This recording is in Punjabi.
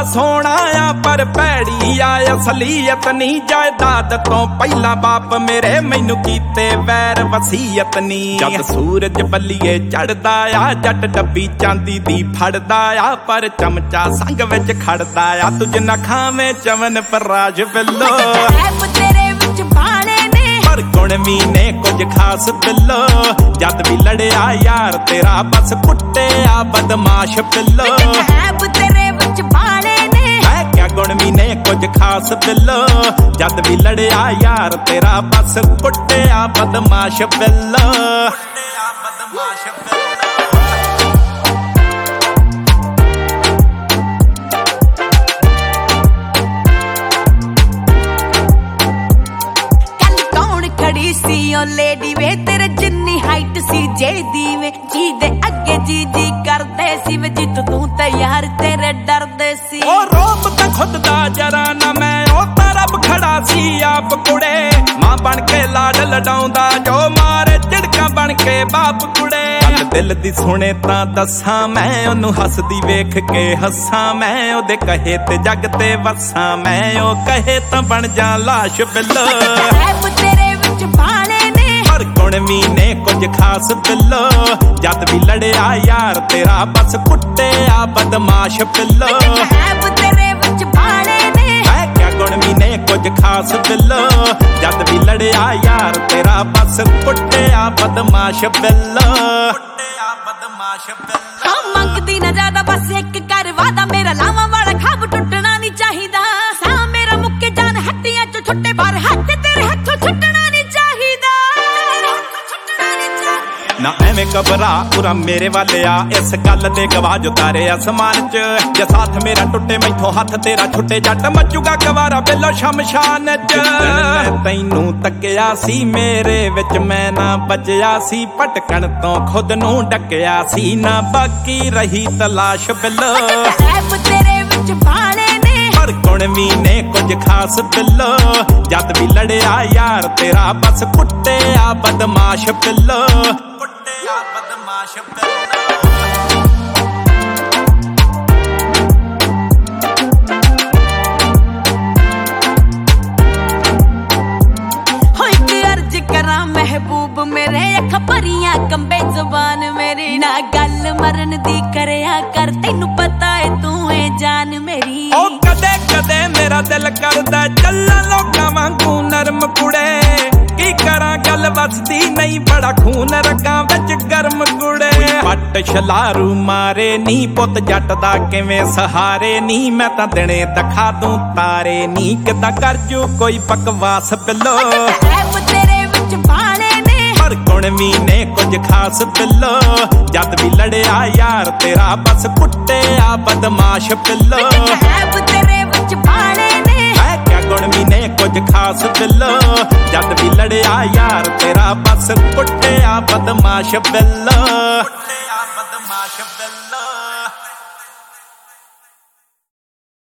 ਸੋਹਣਾ ਆ ਪਰ ਭੈੜੀ ਆ ਅਸਲੀਅਤ ਨਹੀਂ ਜਾਇਦਾਦ ਤੋਂ ਪਹਿਲਾਂ ਬਾਪ ਮੇਰੇ ਮੈਨੂੰ ਕੀਤੇ ਵੈਰ ਵਸੀਅਤ ਨਹੀਂ ਜਦ ਸੂਰਜ ਬੱਲੀਏ ਚੜਦਾ ਆ ਜੱਟ ਡੱਬੀ ਚਾਂਦੀ ਦੀ ਫੜਦਾ ਆ ਪਰ ਚਮਚਾ ਸੰਗ ਵਿੱਚ ਖੜਦਾ ਆ ਤੁਝ ਨਾ ਖਾਵੇਂ ਚਵਨ ਪਰਾਜ ਬਿੱਲੋ ਤੇਰੇ ਵਿੱਚ ਬਾਣੇ ਨੇ ਪਰ ਗੁਣ ਵੀ ਨੇ ਕੁਝ ਖਾਸ ਬਿੱਲੋ ਜਦ ਵੀ ਲੜਿਆ ਯਾਰ ਤੇਰਾ ਬਸ ਕੁੱਟਿਆ ਬਦਮਾਸ਼ ਬਿੱਲੋ ਤੇਰੇ ਵਿੱਚ ਬਾਣੇ ਨੇ ਹੈ ਕਿਆ ਗੁਣ ਵੀ ਨੇ ਕੁਝ ਖਾਸ ਬਿੱਲੋ ਜਦ ਵੀ ਲੜਿਆ ਯਾਰ ਤੇਰਾ ਬਸ ਕੁੱਟਿਆ ਬਦਮਾਸ਼ ਬਿੱਲੋ ਕੁੱਟਿਆ ਬਦਮਾਸ਼ ਬਿੱਲੋ ਸੀ ਓ ਲੇਡੀ ਵੇ ਤੇਰੇ ਜਿੰਨੀ ਹਾਈਟ ਸੀ ਜੇ ਦੀ ਵੇ ਜੀ ਦੇ ਅੱਗੇ ਜੀ ਕਰਦੇ ਸੀ ਵੇ ਜਿੱਤ ਤੂੰ ਤੇ ਯਾਰ ਤੇਰੇ ਡਰਦੇ ਸੀ ਓ ਰੋਬ ਤਾਂ ਖੁਦ ਦਾ ਜਰਾ ਨਾ ਮੈਂ ਓ ਤਾਂ ਰੱਬ ਖੜਾ ਸੀ ਆਪ ਕੁੜੇ ਮਾਂ ਬਣ ਕੇ ਲਾਡ ਲਡਾਉਂਦਾ ਜੋ ਮਾਰੇ ਝਿੜਕਾਂ ਬਣ ਕੇ ਬਾਪ ਕੁੜੇ ਦਿਲ ਦੀ ਸੁਣੇ ਤਾਂ ਦੱਸਾਂ ਮੈਂ ਉਹਨੂੰ ਹੱਸਦੀ ਵੇਖ ਕੇ ਹੱਸਾਂ ਮੈਂ ਉਹਦੇ ਕਹੇ ਤੇ ਜੱਗ ਤੇ ਵਸਾਂ ਮੈਂ ਉਹ ਕਹੇ ਤਾਂ ਬਣ ਜਾ ਲਾਸ਼ ਬਿੱਲੋ ਤੇਰੇ ਵਿੱਚ ਬਾਣੇ ਨੇ ਪਰ ਗੁਣ ਵੀ ਨੇ ਕੁਝ ਖਾਸ ਬਿੱਲੋ ਜਦ ਵੀ ਲੜਿਆ ਯਾਰ ਤੇਰਾ ਬਸ ਕੁੱਟਿਆ ਬਦਮਾਸ਼ ਬਿੱਲੋ ਤੇਰੇ ਵਿੱਚ ਬਾਣੇ ਨੇ ਹੈ ਕਿਆ ਗੁਣ ਵੀ ਨੇ ਕੁਝ ਖਾਸ ਬਿੱਲੋ ਜਦ ਵੀ ਲੜਿਆ ਯਾਰ ਤੇਰਾ ਬਸ ਕੁੱਟਿਆ ਬਦਮਾਸ਼ ਬਿੱਲੋ ਕੁੱਟਿਆ ਬਦਮਾਸ਼ ਬਿੱਲੋ ਹਾਂ ਮੰਗਦੀ ਨਾ ਜ਼ਿਆਦਾ ਬਸ ਇੱਕ ਕਰ ਵਾਦਾ ਮੇਰਾ ਲਾਵਾਂ ਵਾਲਾ ਖਾਬ ਟੁੱਟਣਾ ਨਹੀਂ ਚਾਹੀਦਾ ਸਾਹ ਮੇਰਾ ਮੁੱਕੇ ਜਾਨ ਹੱਡੀਆਂ ਚੋਂ ਛੁੱਟੇ ਪਰ ਹੱਥ ਤੇਰੇ ਹੱਥੋਂ ਛੁੱਟਣਾ ਨਹੀਂ ਚਾਹੀਦਾ ਨਾ ਐਵੇਂ ਘਬਰਾ ਪੂਰਾ ਮੇਰੇ ਵੱਲ ਆ ਇਸ ਗੱਲ ਦੇ ਗਵਾਜ ਉਤਾਰੇ ਅਸਮਾਨ ਚ ਜੇ ਸਾਥ ਮੇਰਾ ਟੁੱਟੇ ਮੈਥੋਂ ਹੱਥ ਤੇਰਾ ਛੁੱਟੇ ਜੱਟ ਮੱਚੂਗਾ ਗਵਾਰਾ ਬਿੱਲੋ ਸ਼ਮਸ਼ਾਨ ਚ ਤੈਨੂੰ ਤੱਕਿਆ ਸੀ ਮੇਰੇ ਵਿੱਚ ਮੈਂ ਨਾ ਬਚਿਆ ਸੀ ਭਟਕਣ ਤੋਂ ਖੁਦ ਨੂੰ ਡੱਕਿਆ ਸੀ ਨਾ ਬਾਕੀ ਰਹੀ ਤਲਾਸ਼ ਬਿੱਲੋ ਤੇਰੇ ਵਿੱਚ ਬਾਣੇ ਨੇ ਪਰ ਗੁਣ ਵੀ ਨੇ ਕੁਝ ਖਾਸ ਬਿੱਲੋ ਜਦ ਵੀ ਲੜਿਆ ਯਾਰ ਤੇਰਾ ਬਸ ਕੁੱਟਿਆ ਬਦਮਾਸ਼ ਬਿੱਲੋ ਕੁੱਟਿਆ ਬਦਮਾਸ਼ ਬਿੱਲੋ ਕਰਾਂ ਮਹਿਬੂਬ ਮੇਰੇ ਅੱਖ ਭਰੀਆਂ ਕੰਬੇ ਜ਼ੁਬਾਨ ਮੇਰੀ ਨਾ ਗੱਲ ਮਰਨ ਦੀ ਕਰਿਆ ਕਰ ਤੈਨੂੰ ਪਤਾ ਏ ਤੂੰ ਏ ਜਾਨ ਮੇਰੀ ਓ ਕਦੇ ਕਦੇ ਮੇਰਾ ਦਿਲ ਕਰਦਾ ਚੱਲਾਂ ਲੋਕਾਂ ਵਾਂਗੂ ਨਰਮ ਕੁੜੇ ਕੀ ਕਰਾਂ ਗੱਲ ਵਸਦੀ ਨਹੀਂ ਬੜਾ ਖੂਨ ਰਗਾਂ ਵਿੱਚ ਗਰਮ ਕੁੜੇ ਪੱਟ ਛਲਾਰੂ ਮਾਰੇ ਨੀ ਪੁੱਤ ਜੱਟ ਦਾ ਕਿਵੇਂ ਸਹਾਰੇ ਨੀ ਮੈਂ ਤਾਂ ਦਿਨੇ ਦਿਖਾ ਦੂੰ ਤਾਰੇ ਨੀ ਕਿਦਾਂ ਕਰ ਜੂ ਕੋਈ ਬਕਵਾਸ ਬਿੱਲੋ ਤੇਰੇ ਵਿੱਚ ਬਾਣੇ ਨੇ ਪਰ ਗੁਣ ਵੀ ਨੇ ਕੁਝ ਖਾਸ ਬਿੱਲੋ ਜਦ ਵੀ ਲੜਿਆ ਯਾਰ ਤੇਰਾ ਬਸ ਕੁੱਟਿਆ ਬਦਮਾਸ਼ ਬਿੱਲੋ ਤੇਰੇ ਵਿੱਚ ਬਾਣੇ ਨੇ ਹੈ ਕਿਆ ਗੁਣ ਵੀ ਨੇ ਕੁਝ ਖਾਸ ਬਿੱਲੋ ਜਦ ਵੀ ਲੜਿਆ ਯਾਰ ਤੇਰਾ ਬਸ ਕੁੱਟਿਆ ਬਦਮਾਸ਼ ਬਿੱਲੋ